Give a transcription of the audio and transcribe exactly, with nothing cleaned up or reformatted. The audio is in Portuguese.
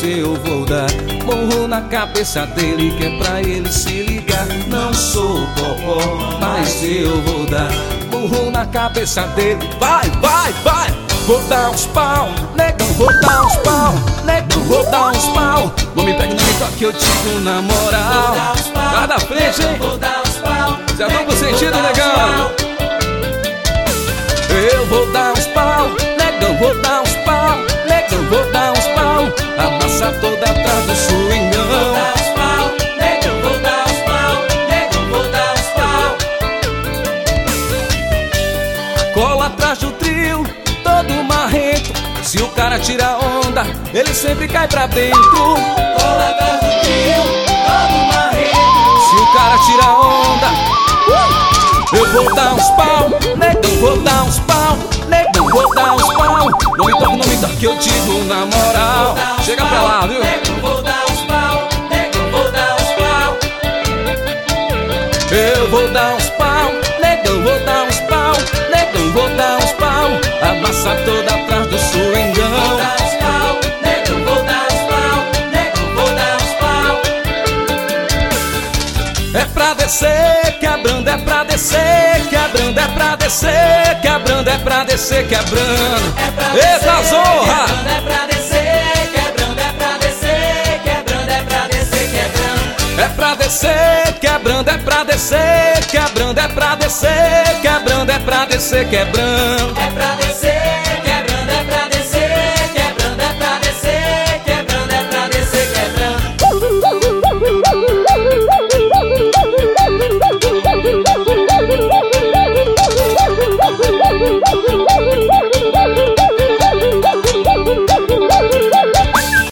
eu vou dar morro na cabeça dele, que é pra ele se ligar. Não sou popó, mas eu vou dar morro na cabeça dele. Vai, vai, vai! Vou dar uns pau, negão, vou dar uns pau, negão, vou dar uns pau. Não me pegue, não me toque, eu digo na moral. Vai da frente, hein? Já vamos pro sentido, negão. Eu vou dar uns pau, negão, vou dar uns pau, negão, vou dar uns pau. A massa toda atrás do swingão. Vou dar uns pau, negão, vou dar uns pau, negão, vou dar uns pau. Cola atrás do trio, todo marrento. Se o cara tira onda, ele sempre cai pra dentro. Cola atrás do trio, todo marrento. Se o cara tira onda, uh! eu vou dar uns pau, negão, vou dar uns pau, negão, vou dar uns pau. Não me toque, não me toque, eu digo na moral. Chega pra lá, viu? Negão, vou dar uns pau, negão, vou dar uns pau. Eu vou dar uns pau, negão, vou dar uns pau, negão, vou dar uns pau. A massa toda atrás do swingão. Vou dar uns pau, negão, vou dar uns pau, negão, vou dar uns pau. É pra descer, quebrando, é pra descer, quebrando, é pra descer, quebrando, é pra descer, quebrando. É pra Eita descer, zorra! quebrando, é pra descer, quebrando, é pra descer, quebrando, é pra descer, quebrando. É pra descer, quebrando, é pra descer, quebrando, é pra descer, quebrando, é pra descer, quebrando. É pra descer.